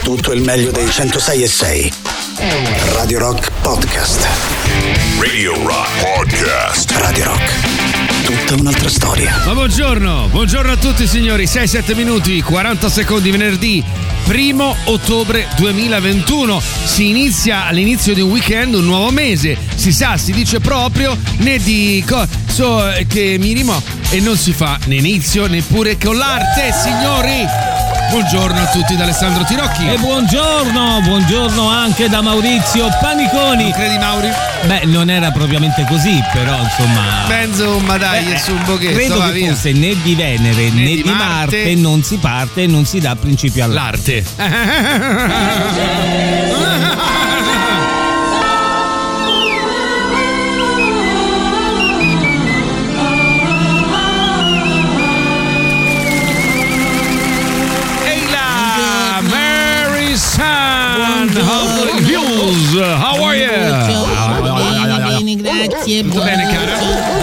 tutto il meglio dei 106.6. Radio Rock Podcast. Radio Rock Podcast. Radio Rock. Tutta un'altra storia. Ma buongiorno a tutti signori, 6-7 minuti, 40 secondi, venerdì 1 ottobre 2021. Si inizia all'inizio di un weekend, un nuovo mese. Si sa, si dice proprio, né di che minimo, e non si fa né inizio neppure con l'arte, signori. Buongiorno a tutti da Alessandro Tirocchi. E buongiorno anche da Maurizio Paniconi. Non credi, Mauri? Beh, non era propriamente così, però insomma. Benzo, ma dai, su un pochetto. Credo va che via. fosse né di Venere né di Marte, non si parte e non si dà principio all'arte. How are you? Bene, grazie. Tutto bene, cara?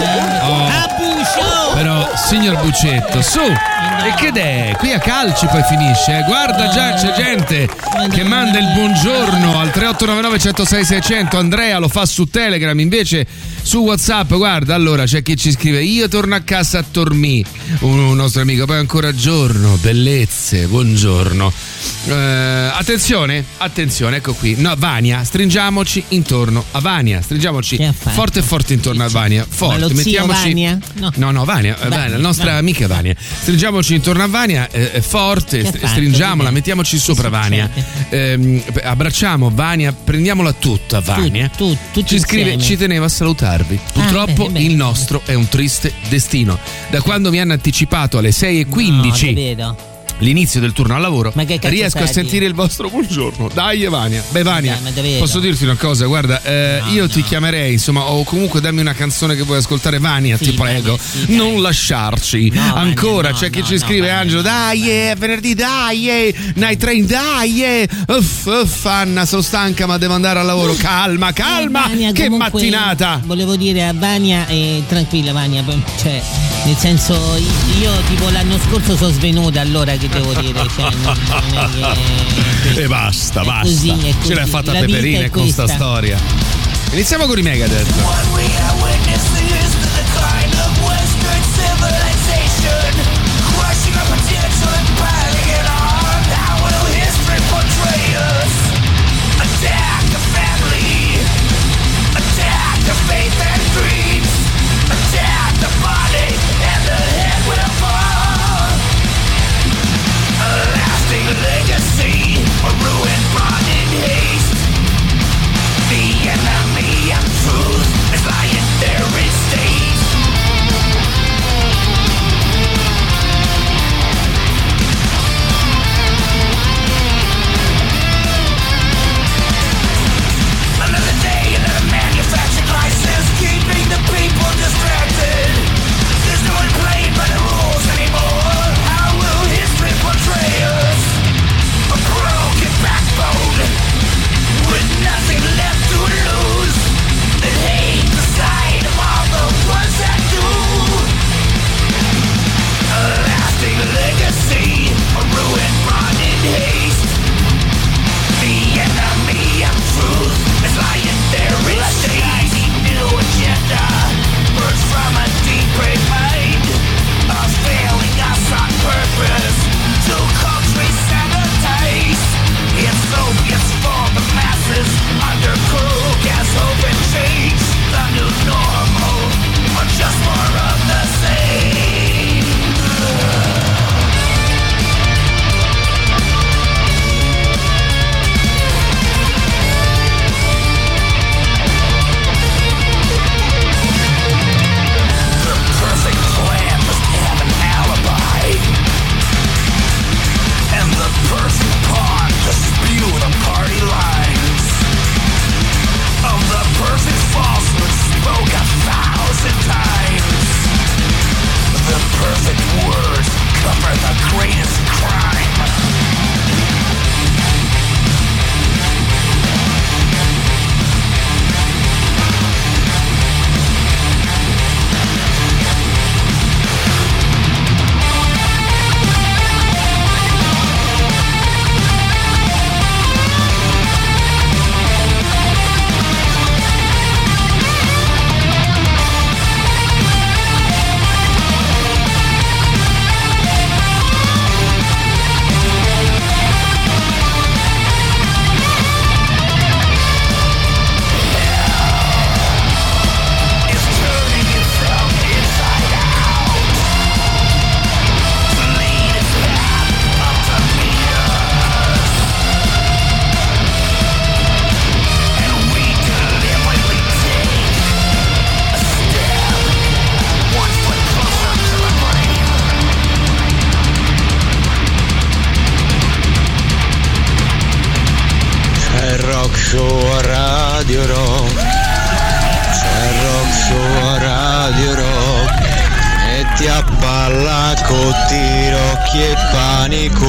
Però, signor Buccetto, su! E che è? Qui a calci poi finisce, Guarda già, c'è gente che manda il buongiorno al 3899 106 600. Andrea lo fa su Telegram, invece su WhatsApp, guarda, allora c'è chi ci scrive: io torno a casa a Tormì, un nostro amico, poi ancora giorno, bellezze, buongiorno. Attenzione, ecco qui. No, Vania, stringiamoci intorno a Vania, stringiamoci forte intorno a Vania. Forte, ma lo mettiamoci. Vania? No, Vania, la nostra amica Vania. Stringiamoci intorno a Vania, forte, stringiamola, mettiamoci sopra Vania. Abbracciamo Vania, prendiamola tutta Vania. Ci scrive: insieme. ci tenevo a salutarvi. Purtroppo bene. il nostro è un triste destino. Da quando mi hanno anticipato alle 6:15 l'inizio del turno al lavoro, riesco a sentire il vostro buongiorno. Dai, Vania. Beh, Vania, posso dirti una cosa? Guarda, io ti chiamerei, insomma, o comunque dammi una canzone che vuoi ascoltare. Vania, ti prego, non lasciarci ancora. C'è chi ci scrive: Angelo, dai, è venerdì, dai, Night Train, dai, Anna, sono stanca ma devo andare al lavoro. Calma, Vania, che comunque, mattinata. Volevo dire a Vania, tranquilla Vania, cioè, nel senso, io tipo l'anno scorso sono svenuta, allora che devo dire, cioè, non è che... E basta. Così. Ce l'ha fatta La vita Peperine è con sta questa. storia. Iniziamo con i Megadeth. Legacy, a ruin brought in haste. The enemy of truth is lying there in state. rock show a Radio Rock. C'è rock show a Radio Rock. Metti a palla con tirocchi e panico.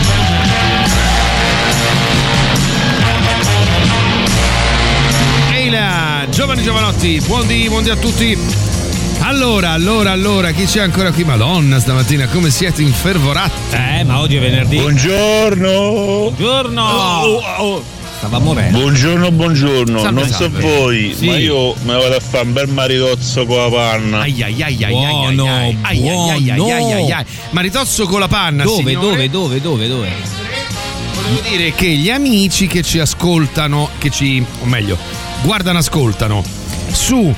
Ehi là, giovani giovanotti, buondì a tutti. Allora, chi c'è ancora qui? Madonna, stamattina come siete infervorati. Ma oggi è venerdì. Buongiorno. Stava morendo. Buongiorno. Salve, non salve. so voi, Sì. ma io me vado a fare un bel maritozzo con la panna. Buono. Maritozzo con la panna. Dove? signore. Volevo dire che gli amici che ci ascoltano, guardano, ascoltano su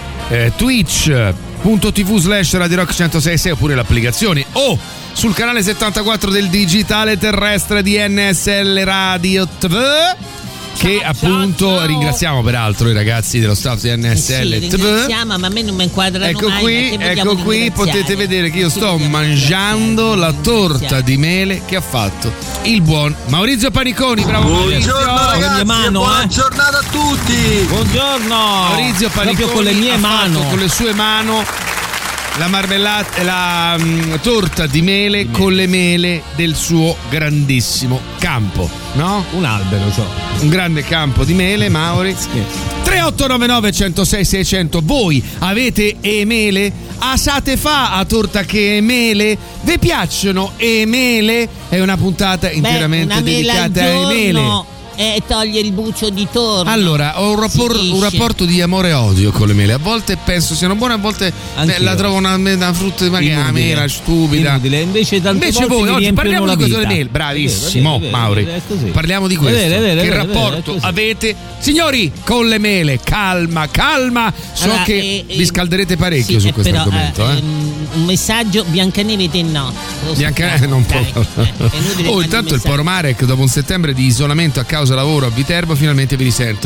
twitch.tv/Radio Rock 106.6 oppure l'applicazione o sul canale 74 del digitale terrestre di NSL Radio TV, che appunto ringraziamo peraltro i ragazzi dello staff di NSL sì, TV. ringraziamo, ma a me non mi inquadrano Ecco mai. qui potete vedere che io sto mangiando la torta di mele che ha fatto il buon Maurizio Paniconi. Bravo Maurizio. Ragazzi, buona giornata a tutti. Buongiorno. Maurizio Paniconi proprio con le mie ha mani. fatto con le sue mani la marmellata, la torta di mele con le mele del suo grandissimo campo, no? Un albero, Un grande campo di mele, Mauri. 3899 106 600. Voi avete e mele? Asate fa a torta che mele? Vi piacciono e mele? È una puntata interamente dedicata a mele. E toglie il buccio di torno. Allora, ho un rapporto di amore e odio con le mele. A volte penso siano buone, a volte la trovo una frutta ma che è una mela stupida. Inutile. Invece voi oggi parliamo di questo delle mele. Bravissimo, È vero, Mauri. è così. Parliamo di questo. Che rapporto avete, signori, con le mele? Calma. So Allora, che vi scalderete parecchio su questo però, argomento. Un messaggio: Biancaneve te no. Biancaneve non può. Inutile Intanto il Poro Marek, dopo un settembre di isolamento a causa lavoro a Viterbo, finalmente vi risento.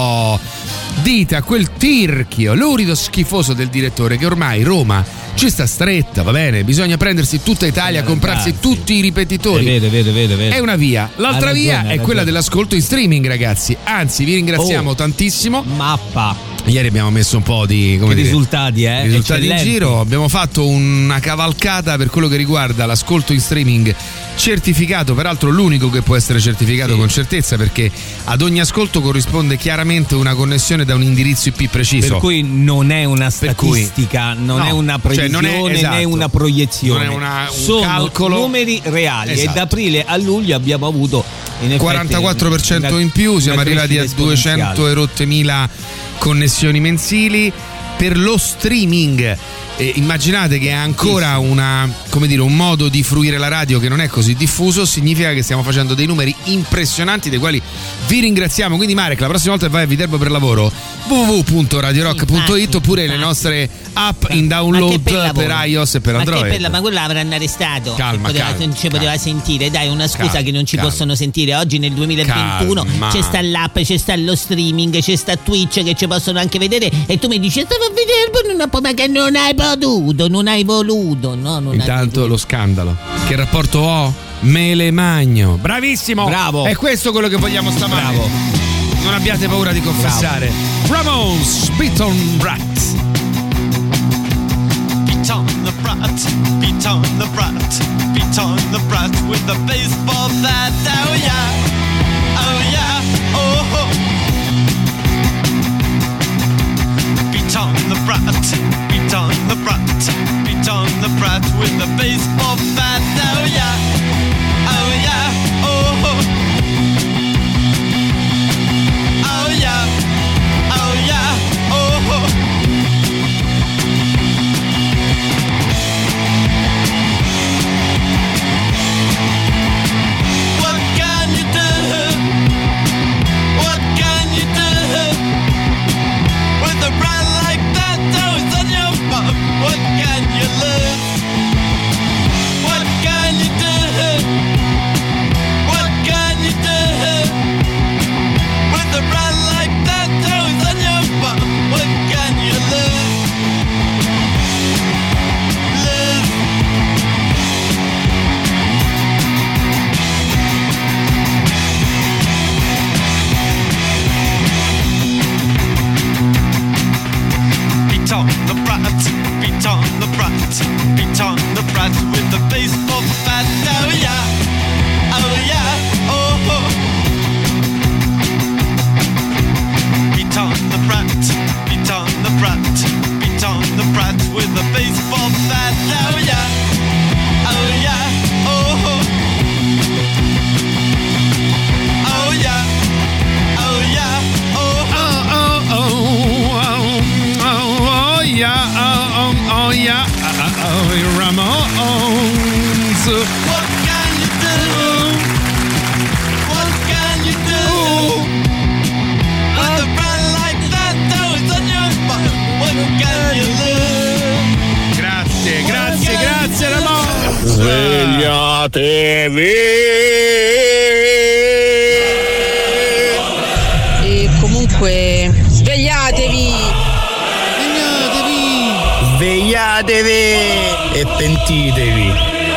Dite a quel tirchio lurido schifoso del direttore che ormai Roma ci sta stretta, va bene? Bisogna prendersi tutta Italia, comprarsi tutti i ripetitori. Vedo. È una via. L'altra via è quella dell'ascolto in streaming, ragazzi. Anzi, vi ringraziamo tantissimo. Mappa. Ieri abbiamo messo un po' di risultati, risultati in eccellenti. giro. Abbiamo fatto una cavalcata per quello che riguarda l'ascolto in streaming certificato, peraltro l'unico che può essere certificato con certezza, perché ad ogni ascolto corrisponde chiaramente una connessione da un indirizzo IP preciso. Per cui non è una statistica, non è una previsione, né una proiezione. Non è un sono calcolo. Numeri reali. Esatto. E da aprile a luglio abbiamo avuto in effetti 44% in più, siamo arrivati a 200.000 connessioni mensili per lo streaming. Immaginate che è ancora un modo di fruire la radio che non è così diffuso. Significa che stiamo facendo dei numeri impressionanti, dei quali vi ringraziamo. Quindi Marek, la prossima volta che vai a Viterbo per lavoro, www.radiorock.it oppure le nostre app in download per iOS e per Android. Ma quello l'avranno arrestato. Calma, non ci poteva sentire. Dai, una scusa calma, che non ci possono sentire oggi nel 2021. Calma. C'è sta l'app, c'è sta lo streaming, c'è sta Twitch che ci possono anche vedere. E tu mi dici: stavo a Viterbo, ma che non hai potuto, non hai voluto. No, non Intanto hai lo scandalo. Che rapporto ho? Mele magno. Bravissimo. Bravo. È questo quello che vogliamo stamane. Bravo. Non abbiate paura di confessare. Ramones, Beat on Brat. Beat on the brat, beat on the brat, beat on the brat with the baseball bat. Oh yeah, oh ho. Beat on the brat, beat on the brat, beat on the brat with the baseball bat. Oh yeah, oh ho. Oh yeah, oh ho. What can you do? Su. What can you do? What can you do? With a brand like that, though it's on your spine. What can you do? Grazie Ramon. Svegliatevi! E comunque svegliatevi! Svegliatevi e pentitevi.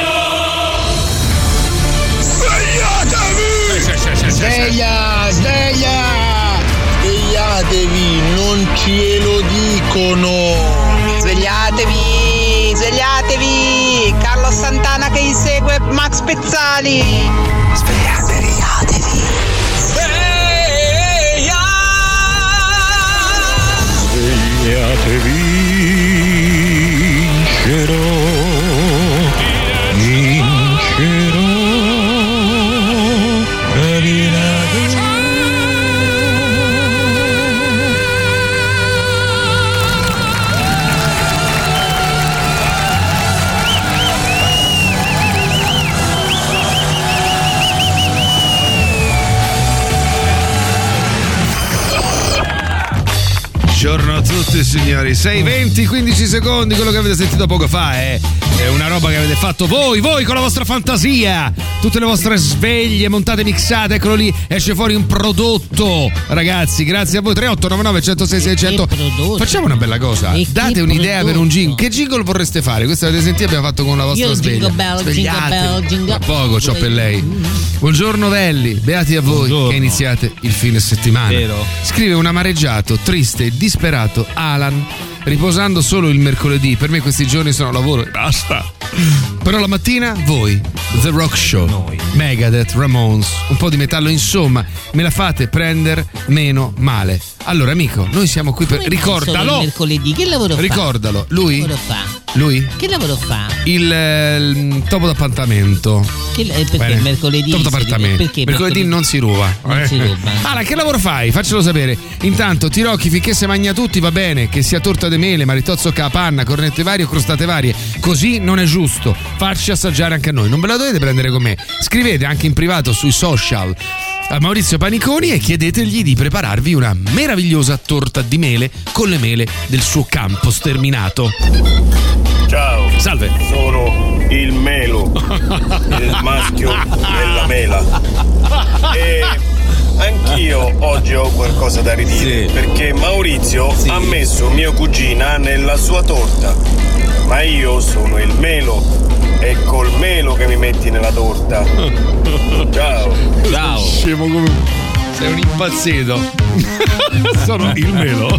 Sveglia! Svegliatevi, non ce lo dicono. Svegliatevi! Carlo Santana che insegue Max Pezzali! Svegliatevi! Svegliatevi! Vincerò! Buongiorno a tutti signori, 6:20, 15 secondi, quello che avete sentito poco fa è una roba che avete fatto voi con la vostra fantasia, tutte le vostre sveglie montate, mixate, eccolo lì, esce fuori un prodotto, ragazzi, grazie a voi. 3899 106 600. Facciamo una bella cosa, date un'idea per un jingle, che jingle vorreste fare? Questo avete sentito, abbiamo fatto con la vostra sveglia. Jingle a poco, ciò per lei. Buongiorno belli, beati a voi che iniziate il fine settimana. Vero. Scrive un amareggiato, triste e disperato Alan, riposando solo il mercoledì. Per me questi giorni sono lavoro e basta. Però la mattina voi, The Rock Show, noi, Megadeth, Ramones, un po' di metallo, insomma, me la fate prendere meno male. Allora amico, noi siamo qui per... Ricordalo! Il mercoledì, che lavoro fa? Ricordalo, lui? Che lavoro fa? Lui? Che lavoro fa? Il topo d'appartamento. Perché Bene. il mercoledì? Topo d'appartamento. Perché mercoledì non si ruba. Non si ruba. Allora, che lavoro fai? Faccelo sapere. Intanto, tirocchi finché se magna tutti va bene, che sia torta de mele, maritozzo ca panna, cornette varie o crostate varie. Così non è giusto. Farci assaggiare anche a noi. Non ve la dovete prendere con me. Scrivete anche in privato sui social a Maurizio Paniconi e chiedetegli di prepararvi una meravigliosa torta di mele con le mele del suo campo sterminato. Ciao! Salve! Sono il Melo, il maschio della mela. E anch'io oggi ho qualcosa da ridire, perché Maurizio ha messo mia cugina nella sua torta. Ma io sono il Melo. È col melo che mi metti nella torta. Ciao. Ciao. Scemo come... Sei un impazzito. Sono il melo.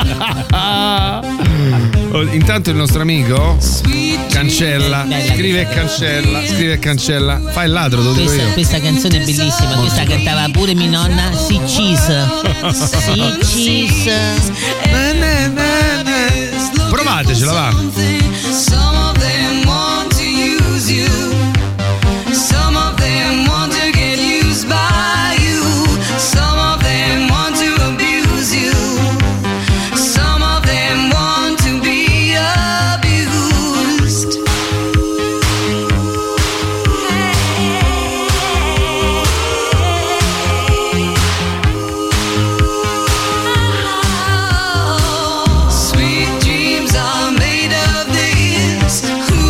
Intanto il nostro amico cancella, scrive e cancella. Fai il ladro, lo dico io. Questa canzone è bellissima, questa cantava pure mia nonna, Si Cheese. Provatecela, va. Some of them want to use you. Some of them want to get used by you. Some of them want to abuse you. Some of them want to be abused. Sweet dreams are made of this. Who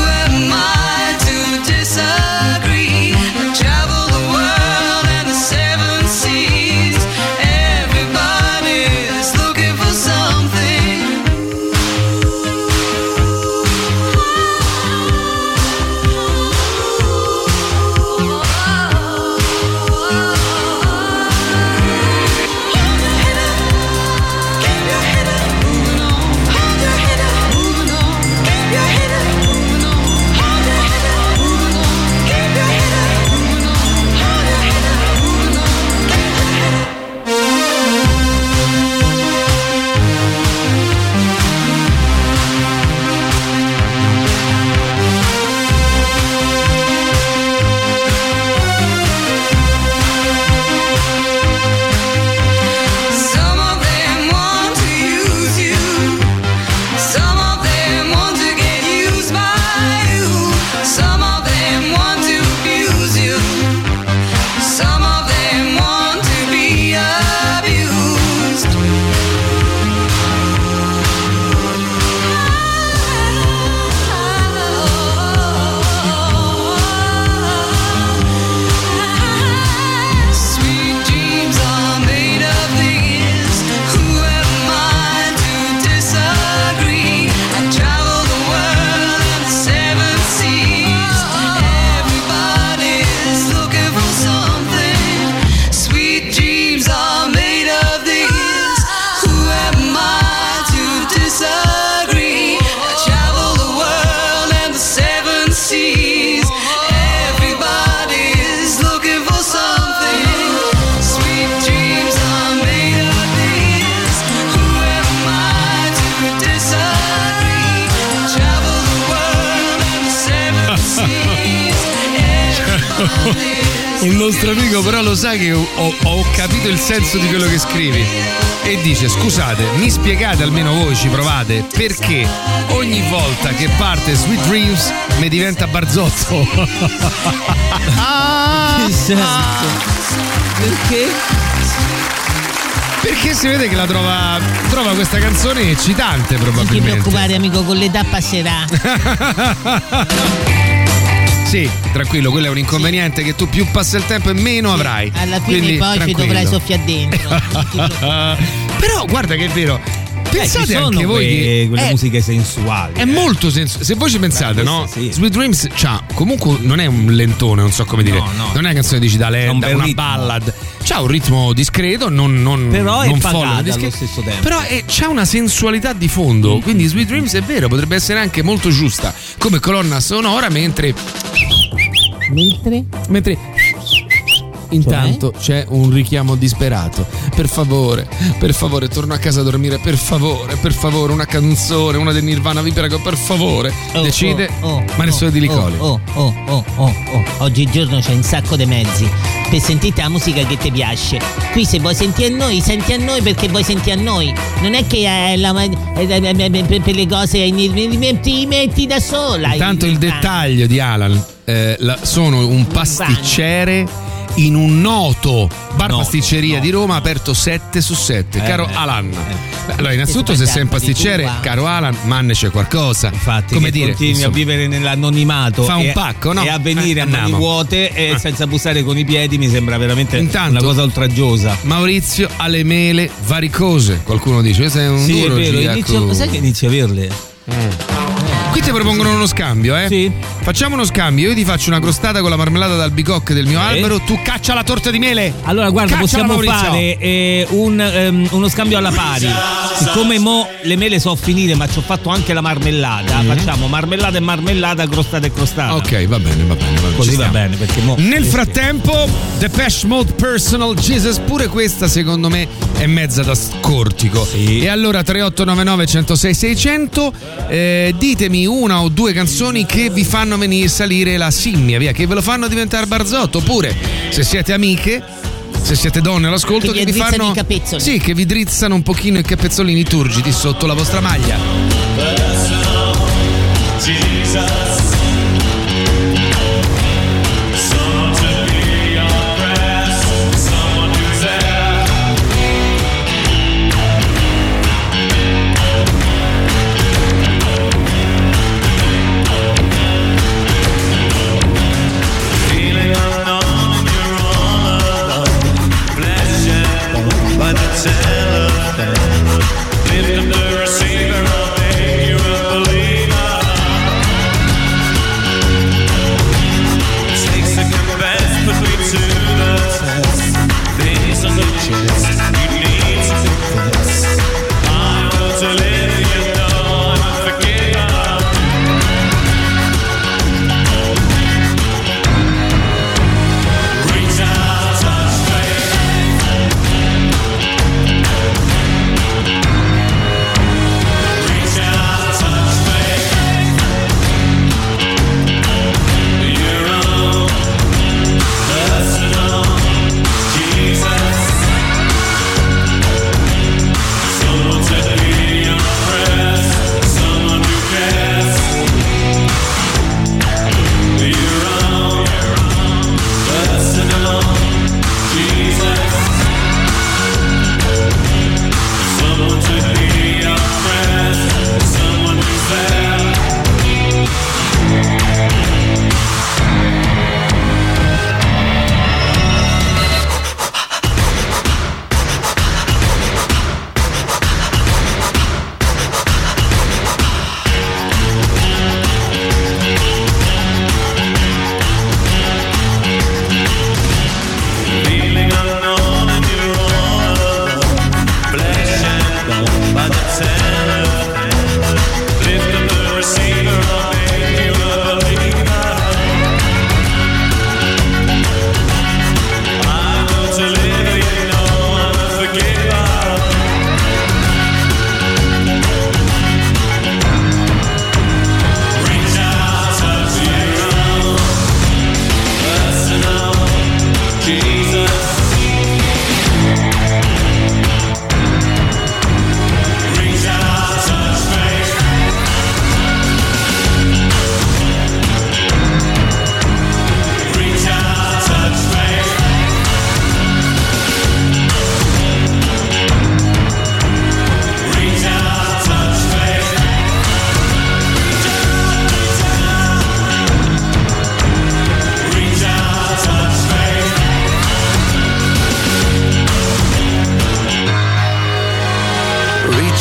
un nostro amico, però lo sai che ho capito il senso di quello che scrivi. E dice: scusate, mi spiegate, almeno voi ci provate, perché ogni volta che parte Sweet Dreams mi diventa Barzotto? Che senso? Perché? Perché si vede che la trova questa canzone eccitante, Non ti probabilmente. preoccupare, amico, con l'età passerà. Sì, tranquillo, quello è un inconveniente che tu più passa il tempo e meno avrai. Alla fine Quindi, poi tranquillo. ci dovrai soffiare dentro. Però guarda che è vero. Ci Pensate sono anche voi che quelle musiche sensuali. è molto senso. Se voi ci pensate, Beh, no? questo sì. Sweet Dreams c'ha comunque non è un lentone, non so come dire. No. Non è una canzone dici da un lenta, bel una ritmo. ballad. C'ha un ritmo discreto, non Però è non pagata folle, allo stesso tempo. Però c'ha una sensualità di fondo. Quindi Sweet Dreams è vero, potrebbe essere anche molto giusta come colonna sonora, mentre intanto c'è un richiamo disperato. Per favore, torno a casa a dormire, per favore, una canzone, una del Nirvana, vi prego, per favore. Decide Marisol Di Licoli. Oggigiorno c'è un sacco di mezzi per sentire la musica che ti piace. Qui se vuoi sentire a noi, senti a noi perché vuoi sentire a noi. Non è che per le cose ti metti da sola. Intanto il dettaglio di Alan, sono un pasticcere in un noto bar pasticceria di Roma aperto 7/7. Caro Alan, allora innanzitutto se sei un pasticcere, caro Alan, c'è qualcosa. Infatti, come che dire, continui insomma, a vivere nell'anonimato fa un pacco, no? E a venire a mani Andiamo. vuote e senza bussare con i piedi mi sembra veramente Intanto, una cosa oltraggiosa. Maurizio ha le mele varicose. Qualcuno dice: sei un Sì, è duro vero, Giacomo. sai che inizi a averle? Qui ti propongono uno scambio, eh? Sì. Facciamo uno scambio. Io ti faccio una crostata con la marmellata d'albicocche del mio albero. Tu caccia la torta di mele. Allora, guarda, Cacciala, possiamo Maurizio. fare uno scambio alla pari. Siccome mo le mele so finire, ma ci ho fatto anche la marmellata, facciamo marmellata e marmellata, crostata e crostata. Ok, va bene. Così Ci va stiamo. bene, perché mo. Nel frattempo, Depeche Mode Personal Jesus, pure questa secondo me è mezza da scortico. Sì. E allora 3899 106 600, ditemi una o due canzoni che vi fanno venire salire la simmia, via, che ve lo fanno diventare Barzotto, oppure se siete amiche, se siete donne all'ascolto, Che che vi vi drizzano fanno i capezzoli. sì, che vi drizzano un pochino i capezzolini turgidi sotto la vostra maglia. By the telephone, lift up the receiver of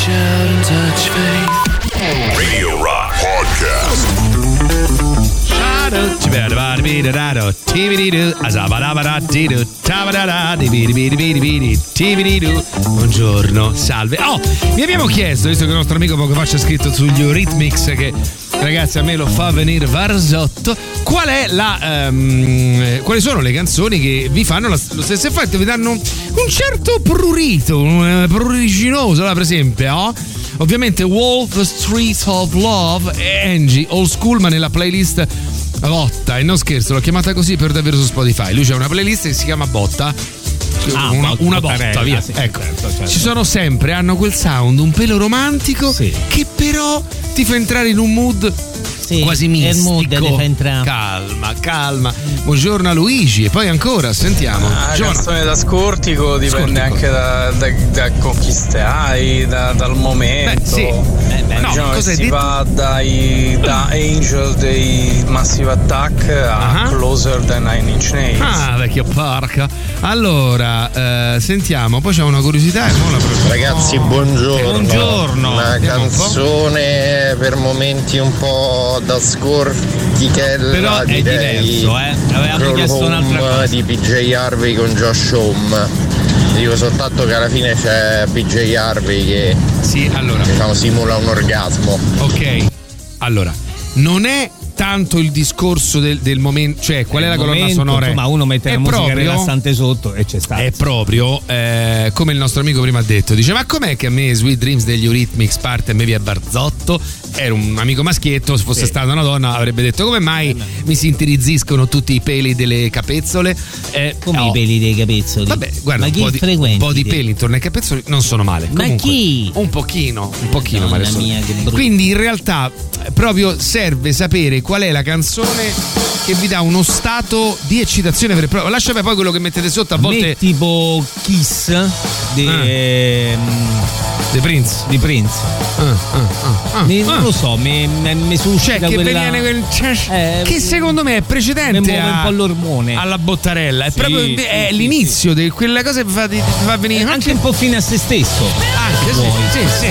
reach out and touch faith. Radio Rock Podcast. Buongiorno, salve. Oh, vi abbiamo chiesto, visto che il nostro amico poco fa ci ha scritto sugli Eurythmics, che ragazzi a me lo fa venire varzotto, quali sono le canzoni che vi fanno lo stesso effetto, vi danno un certo prurito, pruriginoso, per esempio, ovviamente Wolf, Streets of Love e Angie, Old School, ma nella playlist Botta, e non scherzo, l'ho chiamata così per davvero su Spotify. Lui c'ha una playlist che si chiama Botta. Una botta, via. Sì, ecco. certo. Ci sono sempre, hanno quel sound un pelo romantico, sì, che però ti fa entrare in un mood, sì, è quasi il mistico. mood ti fa entrare. Calma. Buongiorno a Luigi. E poi ancora, sentiamo. La canzone da Scortico dipende anche da con chi stai, dal momento. Beh, sì. Diciamo che si va da Angel dei Massive Attack a Closer than Nine Inch Nails. Ah, vecchio porca. Allora, sentiamo, poi c'è una curiosità. Ragazzi, buongiorno. Una canzone per momenti un po' da scortichella, però è diverso, avevamo chiesto un'altra cosa di PJ Harvey con Josh Homme. Dico soltanto che alla fine c'è PJ Harvey che simula un orgasmo. Ok, allora non è tanto il discorso del momento, cioè qual è la colonna sonora, ma uno mette la musica rilassante sotto e c'è stato. È proprio come il nostro amico prima ha detto, dice: ma com'è che a me Sweet Dreams degli Eurythmics parte e me via Barzotto? Era un amico maschietto, se fosse stata una donna avrebbe detto: come mai mi si intirizziscono tutti i peli delle capezzole? Come i peli dei capezzoli? Vabbè, guarda, ma un po' di peli intorno ai capezzoli non sono male. Ma comunque, chi? Un pochino Madonna mia, che brutto. Quindi in realtà proprio serve sapere qual è la canzone che vi dà uno stato di eccitazione vero e proprio. Lasciate poi quello che mettete sotto, a volte tipo Kiss di Prince. Non lo so, mi suscita, cioè, che quella... che secondo me è precedente muove un po' l'ormone alla Bottarella. È proprio l'inizio di quella cosa che fa venire anche un po' fine a se stesso. Anche sì.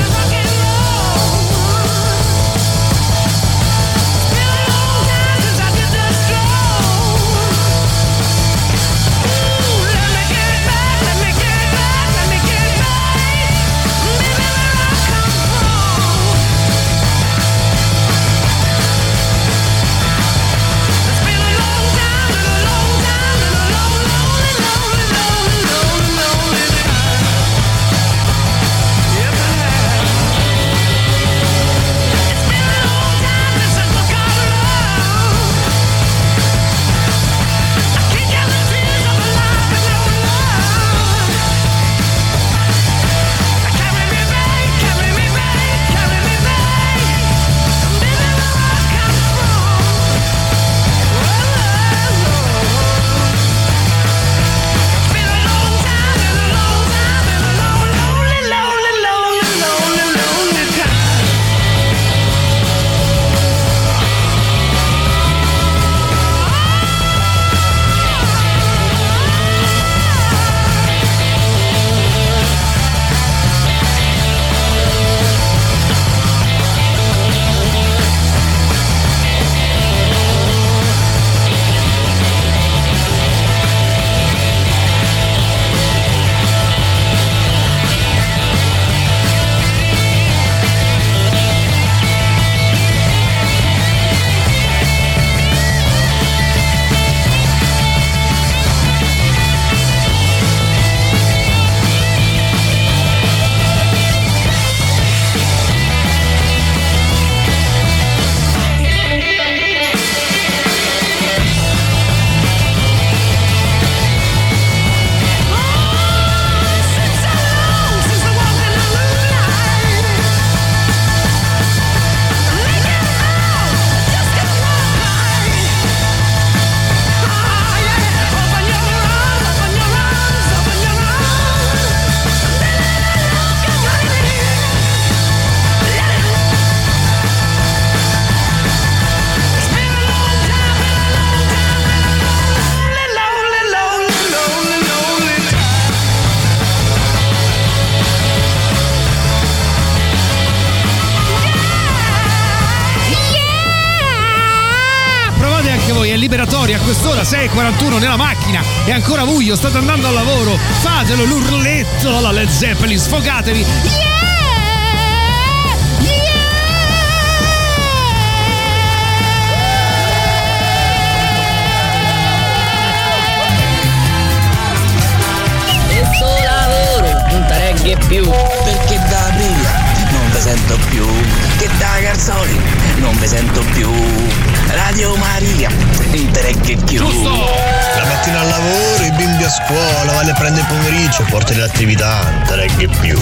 liberatoria a quest'ora, 6:41 nella macchina, è ancora buio, state andando al lavoro, fatelo l'urletto alla Led Zeppelin, sfogatevi. Più perché da briglia non vi sento più, che da Garzoli non vi sento più, Radio Maria interegge più. La mattina al lavoro, i bimbi a scuola, vale a prendere il pomeriggio, portali l'attività, interegge più.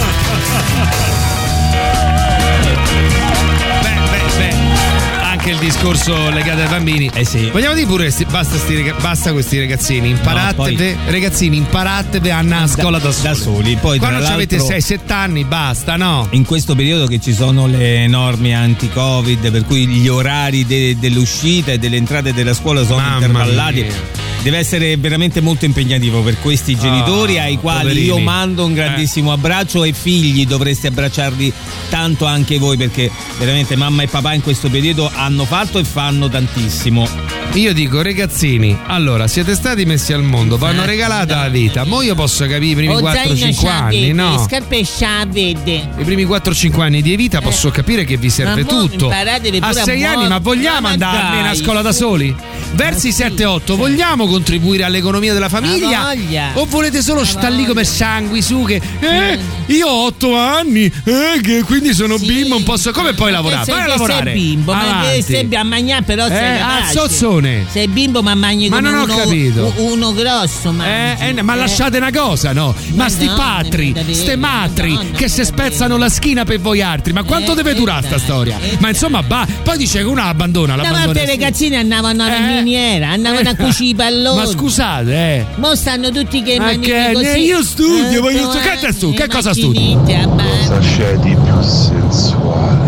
Anche il discorso legato ai bambini. Sì. Vogliamo dire pure basta questi ragazzini, imparatevi, ragazzini, imparatevi a andare a scuola da soli. Poi quando avete 6-7 anni basta, no? In questo periodo che ci sono le norme anti-Covid, per cui gli orari dell'uscita e delle entrate della scuola sono intervallati. Deve essere veramente molto impegnativo per questi genitori ai quali poverini. Io mando un grandissimo abbraccio, e figli dovreste abbracciarli tanto anche voi, perché veramente mamma e papà in questo periodo hanno fatto e fanno tantissimo. Io dico, ragazzini, allora siete stati messi al mondo, vi hanno regalata la vita. Mo' io posso capire i primi 4-5 anni, no? Le scarpe sciavede. I primi 4-5 anni di vita posso capire che vi serve tutto. A 6 anni, ma vogliamo andare almeno a scuola da soli? Versi 7-8, vogliamo contribuire all'economia della famiglia? O volete solo stare lì come sanguisughe? Io ho 8 anni, che quindi sono bimbo, non posso. Come puoi lavorare? Vai a lavorare. Sei bimbo, ma sei a mangiare, però sei zozzone. Sei bimbo, ma mangi come non ho capito. Uno grosso, ma lasciate una cosa, no? Ma sti patri, ste matri che se spezzano la schiena per voi altri, ma quanto deve durare sta storia? Ma insomma, poi dice che uno abbandona. Una volta i ragazzini andavano alla miniera, andavano a cucire i palloni. Ma scusate, mo stanno tutti che mangiano così. Io studio, voglio studiare. Che cosa studi? Cosa c'è di più sensuale?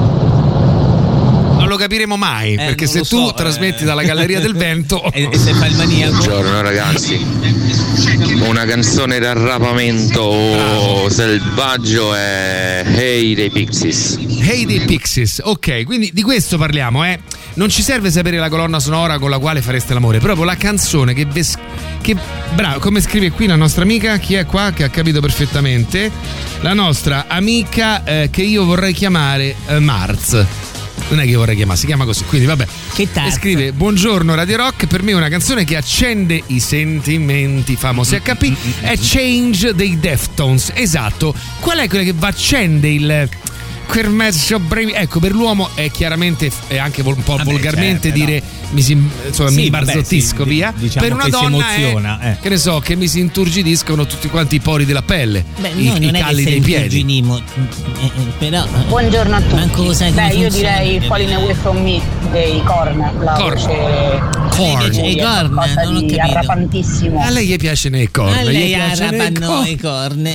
Non lo capiremo mai, perché se tu trasmetti dalla Galleria del Vento e se fai il maniaco. Buongiorno ragazzi, una canzone d'arrapamento selvaggio è Hey dei Pixies. Hey dei Pixies, ok, quindi di questo parliamo, non ci serve sapere la colonna sonora con la quale fareste l'amore, proprio la canzone che bravo, come scrive qui la nostra amica, chi è qua che ha capito perfettamente, la nostra amica che io vorrei chiamare Marz. Non è che vorrei chiamare, si chiama così, quindi vabbè. Che e scrive: buongiorno Radio Rock, per me è una canzone che accende i sentimenti famosi HP, è Change dei Deftones. Esatto, qual è quella che accende il quel mezzo breve? Ecco, per l'uomo è chiaramente è anche un po' volgarmente dire mi barzottisco via. Diciamo per una che donna si emoziona, è che ne so, che mi si inturgidiscono tutti quanti i pori della pelle, i calli dei piedi. Però buongiorno a tutti. Io funziona. direi Falling Away From Me dei Korn, la voce i Korn, non ho capito. arrapantissimo. A lei gli piacciono i Korn. A lei arrapano i Korn.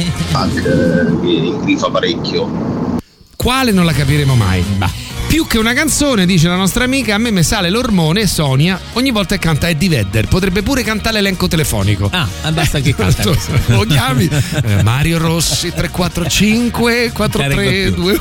Ingrifa parecchio. Quale non la capiremo mai. Più che una canzone, dice la nostra amica, a me mi sale l'ormone Sonia ogni volta che canta Eddie Vedder. Potrebbe pure cantare l'elenco telefonico. Basta che canta. Lo chiami Mario Rossi 345 432.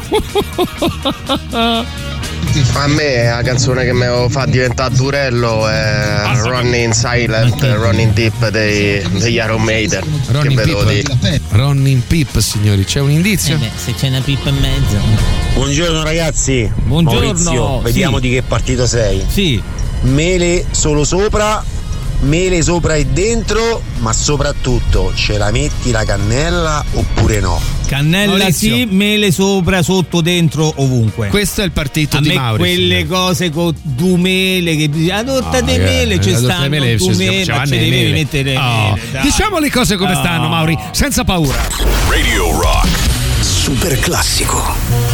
A me la canzone che mi fa diventare durello è Running Silent, Running Deep degli Iron Maiden. Running Pip, signori, c'è un indizio? Se c'è una pippa in mezzo. Buongiorno ragazzi. Buongiorno. Maurizio, vediamo di che partito sei. Sì. Mele solo sopra, mele sopra e dentro, ma soprattutto ce la metti la cannella oppure no? Cannella Maurizio. sì, mele sopra, sotto, dentro, ovunque. Questo è il partito a di me Maurizio. Quelle cose con due mele che la torta di mele ci stanno due mele, ma ce devi mettere mele. Diciamo le cose come stanno, Mauri, senza paura. Radio Rock. Super classico.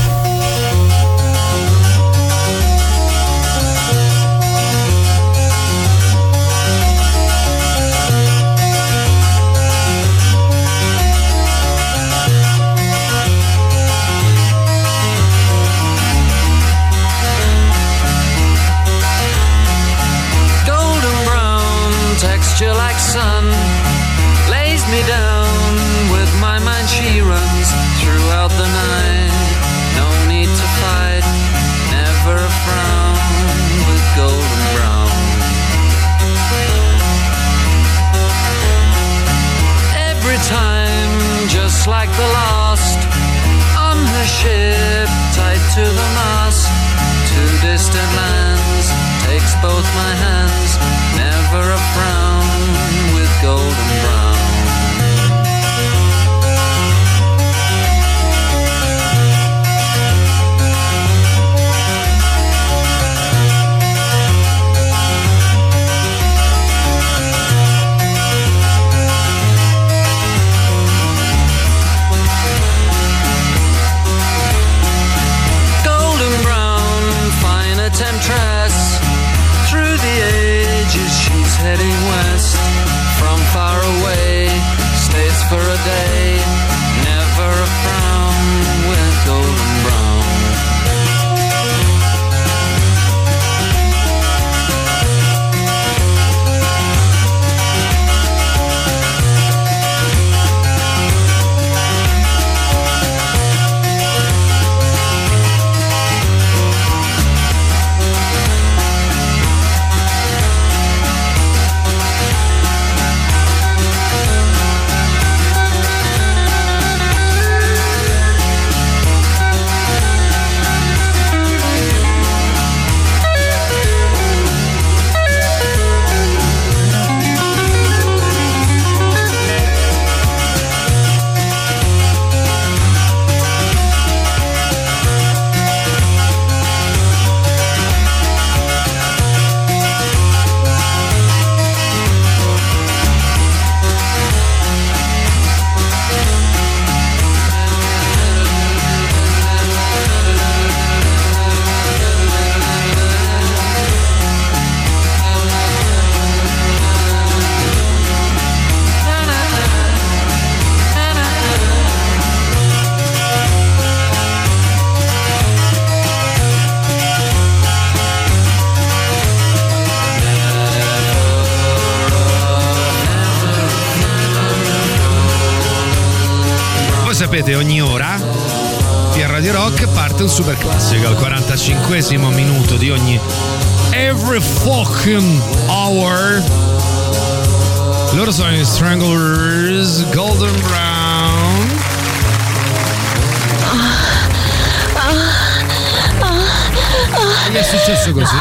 Texture like sun lays me down. With my mind she runs throughout the night. time just like the last. On her ship, tied to the mast, to distant lands, takes both my hands, never a frown, with golden brown. Temptress, through the ages she's heading west. From far away, stays for a day, never a frown, with golden brown. Sapete, ogni ora qui a Radio Rock parte un super classico al 45esimo minuto di ogni every fucking hour. Loro sono gli Stranglers, Golden Brown. Gli è successo così.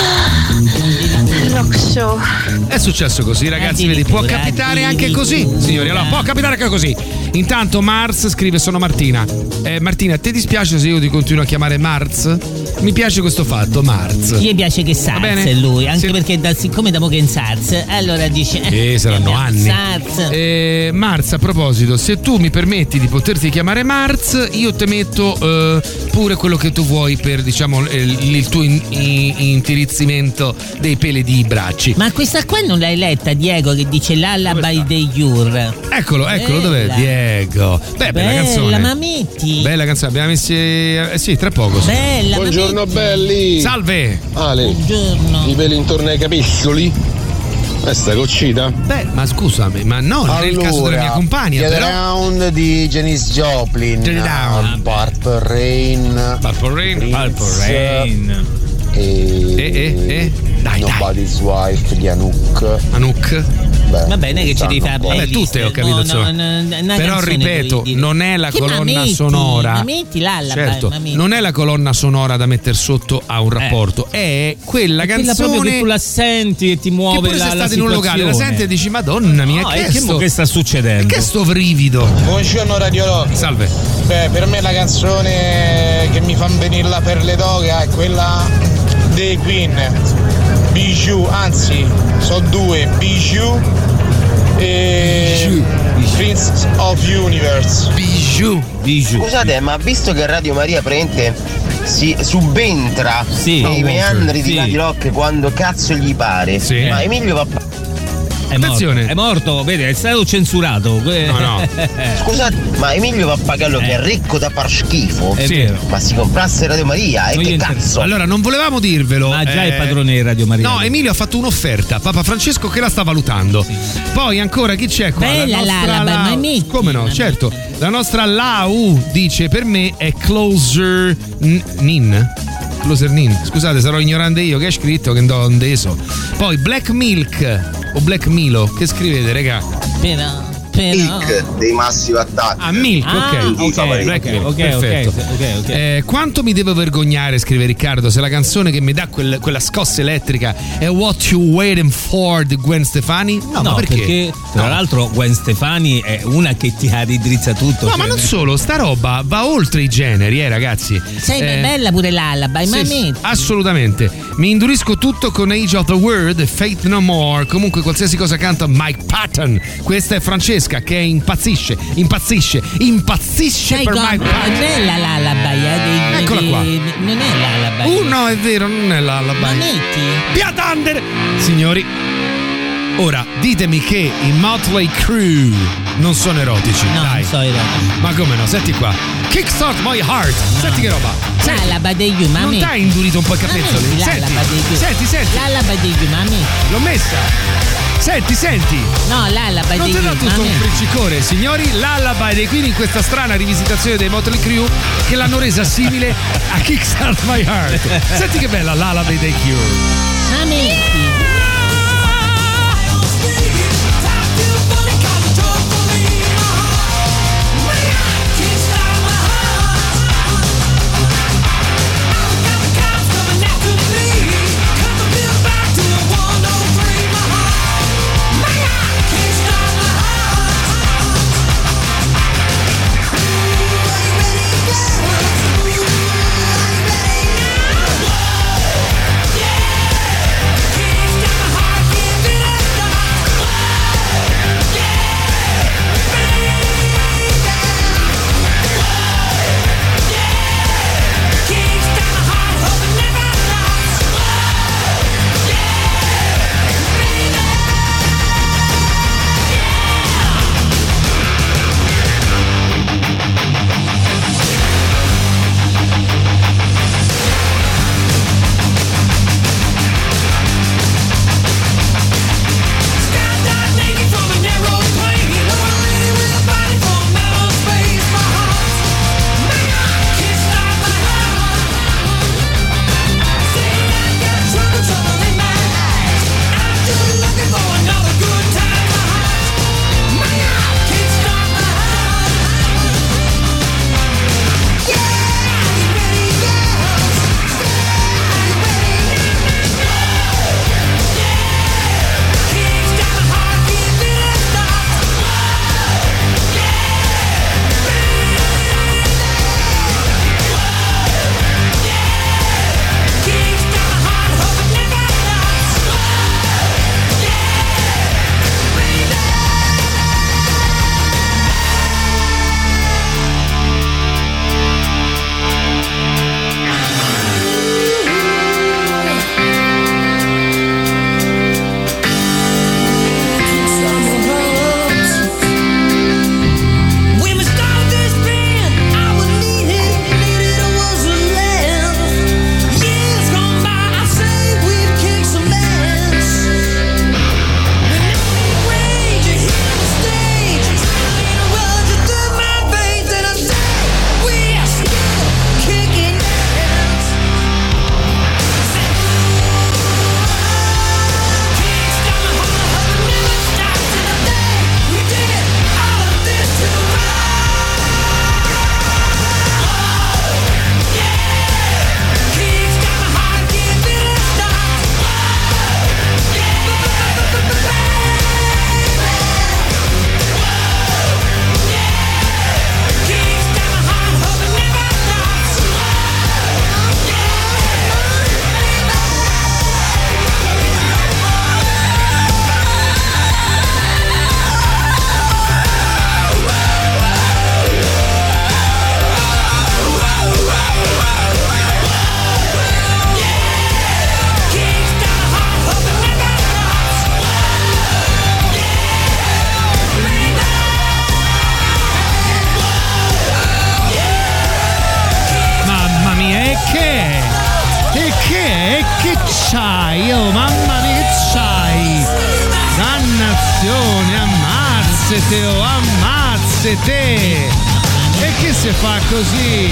Rock show. È successo così, ragazzi, vedi, può capitare anche così, signori, allora può capitare anche così. Intanto Mars scrive: sono Martina. Martina, ti dispiace se io ti continuo a chiamare Mars? Mi piace questo fatto, Mars. Gli piace che Sars è lui, anche perché siccome da poco in Sars, allora dice saranno anni. Sars. Mars, a proposito, se tu mi permetti di poterti chiamare Mars, io te metto pure quello che tu vuoi per, diciamo, il tuo intirizzimento dei peli di bracci. Ma questa qua non l'hai letta, Diego, che dice Lullaby dei Cure? Eccolo, dov'è Diego? Bella canzone. Ma metti. Bella canzone, abbiamo messi sì, tra poco. Sì. Bella. Buongiorno belli. Salve. Ale. Buongiorno. I peli intorno ai capelli. Questa coccita? Beh, ma scusami, ma no, non è il caso della mia compagna, The però. Round di Janis Joplin. The Round. Purple Rain. Purple Rain. E dai, Nobody's Wife di Anouk. Va bene che ci devi fare. Vabbè, tutte ho capito, però ripeto, non è la colonna sonora. Ma metti certo, non è la colonna sonora da mettere sotto a un rapporto, è quella canzone proprio che tu la senti e ti muove che la situazione. situazione. In un locale la senti e dici madonna mia, che sta succedendo? Che sto brivido. Buongiorno Radio Rock. Salve. Beh, per me la canzone che mi fa venire la perle d'oca è quella dei Queen, Bijou, anzi sono due, Bijou e Prince of Universe. Bijou. Scusate, ma visto che Radio Maria Prente si subentra nei meandri di Radio Rock quando cazzo gli pare, ma Emilio va Attenzione. È morto, vedi, è stato censurato. No. Scusate, ma Emilio Pappagallo che è ricco da far schifo. È vero. Ma si comprasse Radio Maria e che cazzo? Allora, non volevamo dirvelo. Ma già è padrone di Radio Maria. No, Emilio ha fatto un'offerta, Papa Francesco che la sta valutando. Poi ancora chi c'è qua? Bella la nostra come no, certo. La nostra Lau dice: per me è Closer Nin. Scusate, sarò ignorante io, che è scritto che ndo andeso. Poi Black Milk o Black Milo, che scrivete, regà? Milk dei Massive Attack. Milk, ok. Quanto mi devo vergognare, scrive Riccardo, se la canzone che mi dà quella scossa elettrica è What You Waiting For di Gwen Stefani? No, ma perché tra l'altro Gwen Stefani è una che ti raddrizza tutto. No, ma non solo, sta roba va oltre i generi, ragazzi. Sei bella pure l'Alabai, ma assolutamente. Mi indurisco tutto con Age of the World e Faith No More. Comunque qualsiasi cosa canta Mike Patton. Questa è Francesca che impazzisce per Mike Patton. È bella l'Alabai, eccola qua. Non è l'Alabai. No, è vero, non è l'Alabai. Ma metti Piatander. Signori, ora ditemi che i Motley Crue non sono erotici. No, dai. non sono erotici. Ma come no? Senti qua. Kickstart My Heart. No. Senti che roba. L'Alabai degli umami. Non t'hai indurito un po' il capezzoli? Senti. L'Alabai degli umami. L'ho messa. Senti. No, l'Alabai degli umami. Non ti dà tutto un friccicore, signori. L'Alabai dei Queen in questa strana rivisitazione dei Motley Crue che l'hanno resa simile a Kickstart My Heart. Senti che bella l'Alabai dei Cure. Amici. c'hai? Oh, mamma mia, che c'hai? Dannazione, ammazzate, oh, ammazzate! E che si fa così?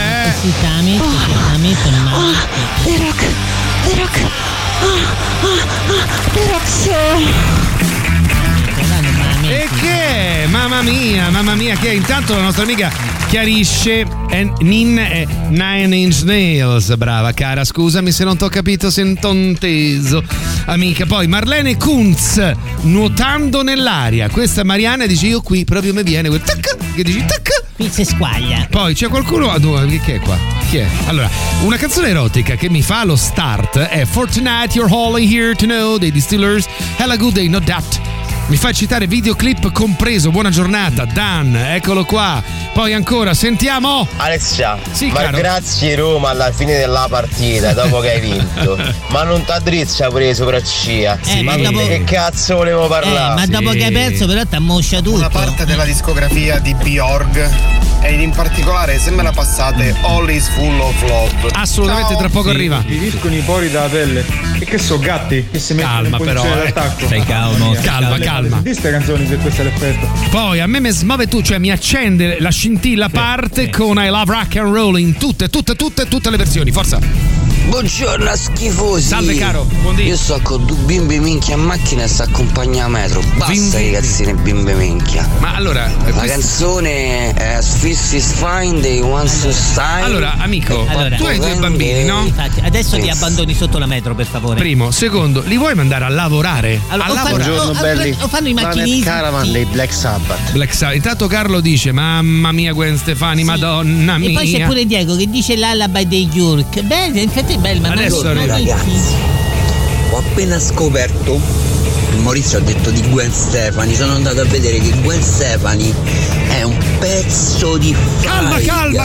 The Rock, The Rock Show. complimenti. E che è? Mamma mia, che è? Intanto la nostra amica chiarisce Nin è Nine Inch Nails. Brava cara, scusami se non t'ho capito, sento un teso. Amica, poi Marlene Kunz, nuotando nell'aria. Questa Mariana dice io qui proprio mi viene quel tac, che dici tac. Qui si squaglia. Poi c'è qualcuno, che è qua? Chi è? Allora, una canzone erotica che mi fa lo start è For Tonight You're All Here to Know dei Distillers, Hella Good Day, No Doubt. Mi fa citare videoclip compreso. Buona giornata, Dan, eccolo qua. Poi ancora, sentiamo Alessia, sì, ma caro. grazie Roma alla fine della partita, dopo che hai vinto. Ma non t'addrizza pure le sopracciglia. Ma dopo... che cazzo volevo parlare? Ma dopo che hai perso però ti ammoscia tutto. Una parte della discografia di Bjork ed in particolare se me la passate All is Full of Love. Assolutamente, tra poco arriva. Ti discono i pori dalla pelle. E che so, gatti che si mettono Calma, in però, posizione d'attacco. Stai calmo. Calma. Queste canzoni, se questo è l'effetto. Poi a me mi smuove tu, cioè mi accende la scintilla parte con I Love Rock and Roll in tutte le versioni. Forza. Buongiorno schifosi. Salve caro, buondì. Io sto con due bimbe minchia a macchina e sto accompagna a metro. Basta ragazzine bimbe minchia. Ma allora la canzone è Fist is Fine dei One Style. Allora amico, tu hai due bambini, no? Infatti, adesso li abbandoni sotto la metro per favore. Primo, secondo, li vuoi mandare a lavorare? Allora, Buongiorno belli. o fanno i macchinisti. Caravan dei Black Sabbath. Intanto Carlo dice mamma mia Gwen Stefani, madonna mia. E poi c'è pure Diego che dice l'Alabai dei York. Bene, infatti è bello, ma adesso ragazzi, ho appena scoperto, Maurizio ha detto di Gwen Stefani, sono andato a vedere che Gwen Stefani è un pezzo di calma.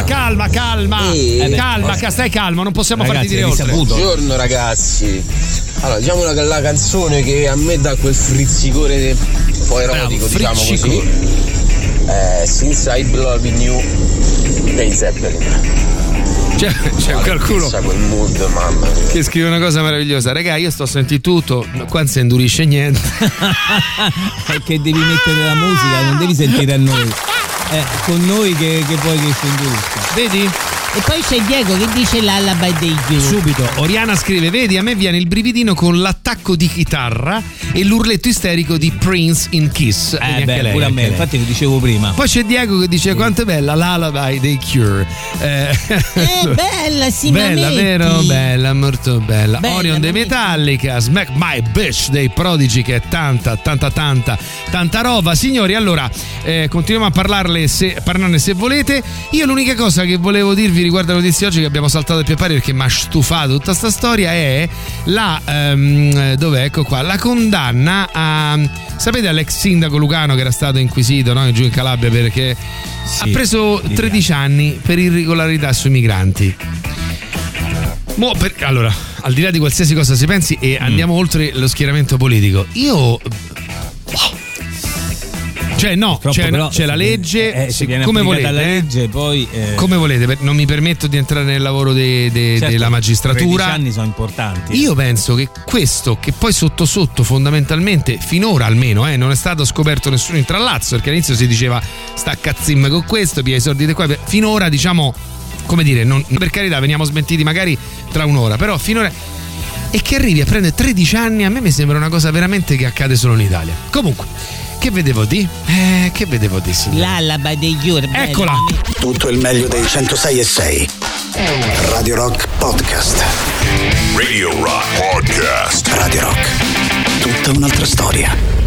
Calma, Stai calmo, non possiamo ragazzi, farti dire oltre. Buongiorno ragazzi. Allora, diciamo la canzone che a me dà quel frizzicore un po' erotico, diciamo così. Since I Love You dei Zeppelin. C'è qualcuno quel mood, mamma mia, che scrive una cosa meravigliosa. Raga, io sto sentendo tutto, qua non si indurisce niente. Perché devi mettere la musica, non devi sentire a noi. Con noi che vuoi che si indurisca. Vedi? E poi c'è Diego che dice l'Alabai dei York. Subito Oriana scrive: vedi, a me viene il brividino con l'attacco di chitarra e l'urletto isterico di Prince in Kiss. Anche lei, pure a me, infatti lo dicevo prima. Poi c'è Diego che dice quanto è bella l'Alabai dei Cure. Bella, sì, bella, vero? Bella, molto bella. Orion dei Metallica, Smack My Bitch dei Prodigy, che è tanta roba. Signori, allora continuiamo a parlarne se volete. Io l'unica cosa che volevo dirvi riguardo alle notizie oggi, che abbiamo saltato il pie pari perché mi ha stufato tutta sta storia, è la dov'è? Ecco qua, la condanna a, sapete, all'ex sindaco lucano che era stato inquisito, no? Giù in Calabria perché ha preso 13 anni per irregolarità sui migranti. Allora, al di là di qualsiasi cosa si pensi, e andiamo oltre lo schieramento politico, io c'è la legge, come volete, la legge, poi come volete, non mi permetto di entrare nel lavoro della magistratura. 13 anni sono importanti. Io penso che questo, che poi sotto fondamentalmente finora almeno non è stato scoperto nessun intrallazzo, perché all'inizio si diceva sta cazzim con questo, pia i soldi di qua, finora diciamo, come dire, non, per carità veniamo smentiti magari tra un'ora, però finora, e che arrivi a prendere 13 anni a me mi sembra una cosa veramente che accade solo in Italia. Comunque, che vedevo di? Signore? L'Alabai dei York. Eccola. Tutto il meglio dei 106.6. Radio Rock Podcast. Radio Rock Podcast. Radio Rock. Tutta un'altra storia.